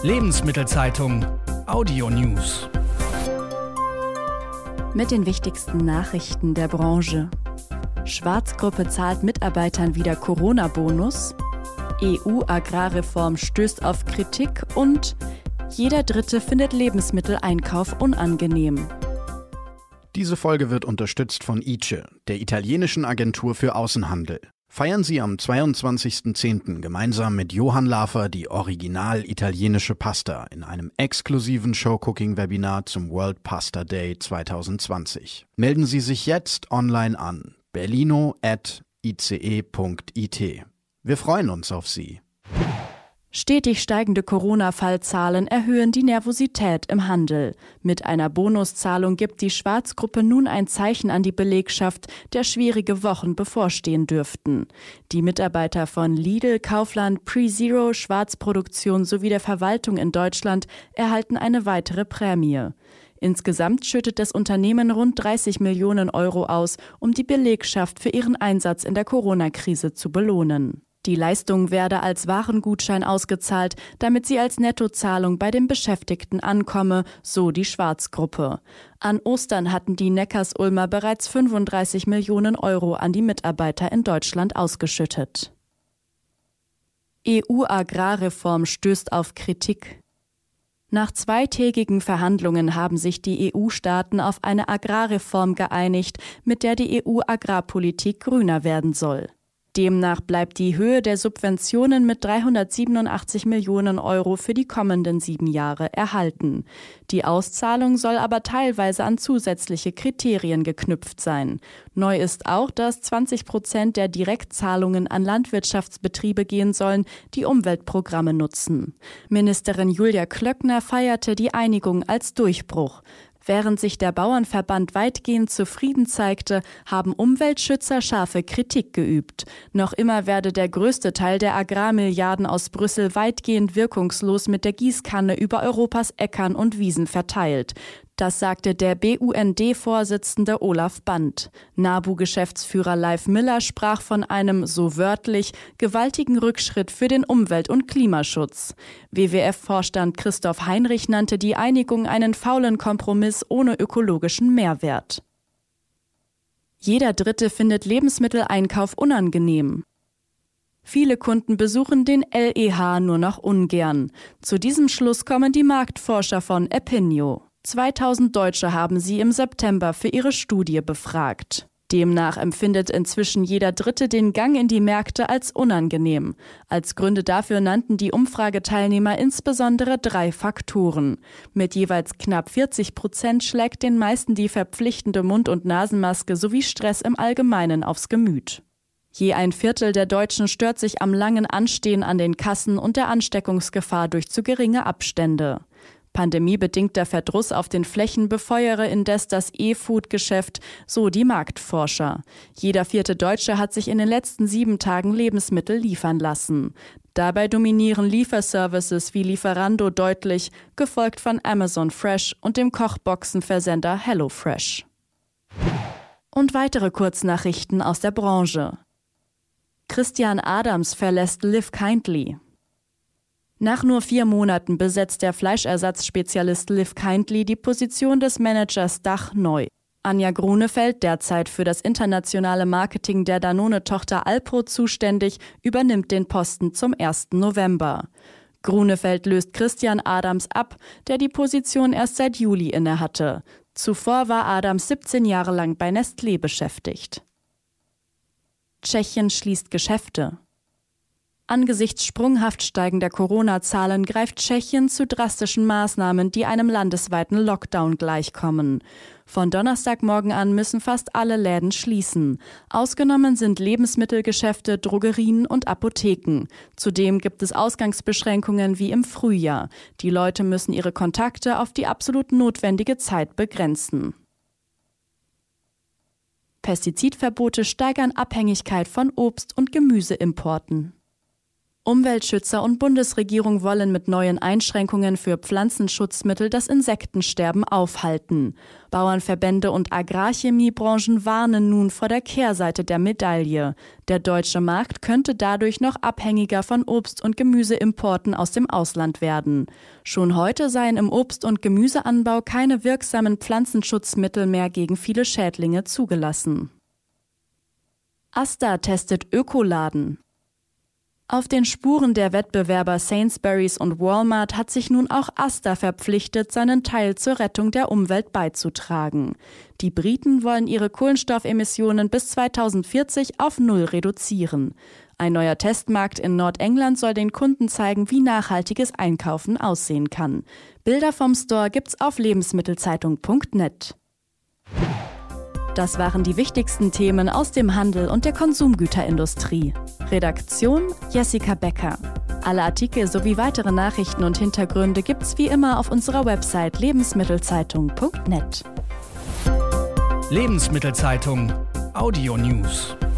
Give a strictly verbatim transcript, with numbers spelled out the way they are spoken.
Lebensmittelzeitung Audio News. Mit den wichtigsten Nachrichten der Branche. Schwarzgruppe zahlt Mitarbeitern wieder Corona-Bonus. E U-Agrarreform stößt auf Kritik und jeder Dritte findet Lebensmitteleinkauf unangenehm. Diese Folge wird unterstützt von I C E, der italienischen Agentur für Außenhandel. Feiern Sie am zweiundzwanzigsten zehnten gemeinsam mit Johann Lafer die original italienische Pasta in einem exklusiven Showcooking-Webinar zum World Pasta Day zwanzig zwanzig. Melden Sie sich jetzt online an berlino at i c e punkt i t. Wir freuen uns auf Sie. Stetig steigende Corona-Fallzahlen erhöhen die Nervosität im Handel. Mit einer Bonuszahlung gibt die Schwarzgruppe nun ein Zeichen an die Belegschaft, der schwierige Wochen bevorstehen dürften. Die Mitarbeiter von Lidl, Kaufland, PreZero, Schwarzproduktion sowie der Verwaltung in Deutschland erhalten eine weitere Prämie. Insgesamt schüttet das Unternehmen rund dreißig Millionen Euro aus, um die Belegschaft für ihren Einsatz in der Corona-Krise zu belohnen. Die Leistung werde als Warengutschein ausgezahlt, damit sie als Nettozahlung bei den Beschäftigten ankomme, so die Schwarzgruppe. An Ostern hatten die Neckarsulmer bereits fünfunddreißig Millionen Euro an die Mitarbeiter in Deutschland ausgeschüttet. E U-Agrarreform stößt auf Kritik. Nach zweitägigen Verhandlungen haben sich die E U-Staaten auf eine Agrarreform geeinigt, mit der die E U-Agrarpolitik grüner werden soll. Demnach bleibt die Höhe der Subventionen mit dreihundertsiebenundachtzig Millionen Euro für die kommenden sieben Jahre erhalten. Die Auszahlung soll aber teilweise an zusätzliche Kriterien geknüpft sein. Neu ist auch, dass zwanzig Prozent der Direktzahlungen an Landwirtschaftsbetriebe gehen sollen, die Umweltprogramme nutzen. Ministerin Julia Klöckner feierte die Einigung als Durchbruch. Während sich der Bauernverband weitgehend zufrieden zeigte, haben Umweltschützer scharfe Kritik geübt. Noch immer werde der größte Teil der Agrarmilliarden aus Brüssel weitgehend wirkungslos mit der Gießkanne über Europas Äckern und Wiesen verteilt. Das sagte der B U N D-Vorsitzende Olaf Band. NABU-Geschäftsführer Leif Miller sprach von einem, so wörtlich, gewaltigen Rückschritt für den Umwelt- und Klimaschutz. W W F-Vorstand Christoph Heinrich nannte die Einigung einen faulen Kompromiss ohne ökologischen Mehrwert. Jeder Dritte findet Lebensmitteleinkauf unangenehm. Viele Kunden besuchen den L E H nur noch ungern. Zu diesem Schluss kommen die Marktforscher von Epinio. zweitausend Deutsche haben sie im September für ihre Studie befragt. Demnach empfindet inzwischen jeder Dritte den Gang in die Märkte als unangenehm. Als Gründe dafür nannten die Umfrageteilnehmer insbesondere drei Faktoren. Mit jeweils knapp vierzig Prozent schlägt den meisten die verpflichtende Mund- und Nasenmaske sowie Stress im Allgemeinen aufs Gemüt. Je ein Viertel der Deutschen stört sich am langen Anstehen an den Kassen und der Ansteckungsgefahr durch zu geringe Abstände. Pandemiebedingter Verdruss auf den Flächen befeuere indes das E-Food-Geschäft, so die Marktforscher. Jeder vierte Deutsche hat sich in den letzten sieben Tagen Lebensmittel liefern lassen. Dabei dominieren Lieferservices wie Lieferando deutlich, gefolgt von Amazon Fresh und dem Kochboxenversender HelloFresh. Und weitere Kurznachrichten aus der Branche. Christian Adams verlässt Live Kindly. Nach nur vier Monaten besetzt der Fleischersatzspezialist Live Kindly die Position des Managers Dach neu. Anja Grunefeld, derzeit für das internationale Marketing der Danone-Tochter Alpro zuständig, übernimmt den Posten zum ersten November. Grunefeld löst Christian Adams ab, der die Position erst seit Juli innehatte. Zuvor war Adams siebzehn Jahre lang bei Nestlé beschäftigt. Tschechien schließt Geschäfte. Angesichts sprunghaft steigender Corona-Zahlen greift Tschechien zu drastischen Maßnahmen, die einem landesweiten Lockdown gleichkommen. Von Donnerstagmorgen an müssen fast alle Läden schließen. Ausgenommen sind Lebensmittelgeschäfte, Drogerien und Apotheken. Zudem gibt es Ausgangsbeschränkungen wie im Frühjahr. Die Leute müssen ihre Kontakte auf die absolut notwendige Zeit begrenzen. Pestizidverbote steigern Abhängigkeit von Obst- und Gemüseimporten. Umweltschützer und Bundesregierung wollen mit neuen Einschränkungen für Pflanzenschutzmittel das Insektensterben aufhalten. Bauernverbände und Agrarchemiebranchen warnen nun vor der Kehrseite der Medaille. Der deutsche Markt könnte dadurch noch abhängiger von Obst- und Gemüseimporten aus dem Ausland werden. Schon heute seien im Obst- und Gemüseanbau keine wirksamen Pflanzenschutzmittel mehr gegen viele Schädlinge zugelassen. Asda testet Ökoladen. Auf den Spuren der Wettbewerber Sainsbury's und Walmart hat sich nun auch Asda verpflichtet, seinen Teil zur Rettung der Umwelt beizutragen. Die Briten wollen ihre Kohlenstoffemissionen bis zweitausendvierzig auf Null reduzieren. Ein neuer Testmarkt in Nordengland soll den Kunden zeigen, wie nachhaltiges Einkaufen aussehen kann. Bilder vom Store gibt's auf lebensmittelzeitung punkt net. Das waren die wichtigsten Themen aus dem Handel und der Konsumgüterindustrie. Redaktion Jessica Becker. Alle Artikel sowie weitere Nachrichten und Hintergründe gibt's wie immer auf unserer Website lebensmittelzeitung punkt net. Lebensmittelzeitung Audio News.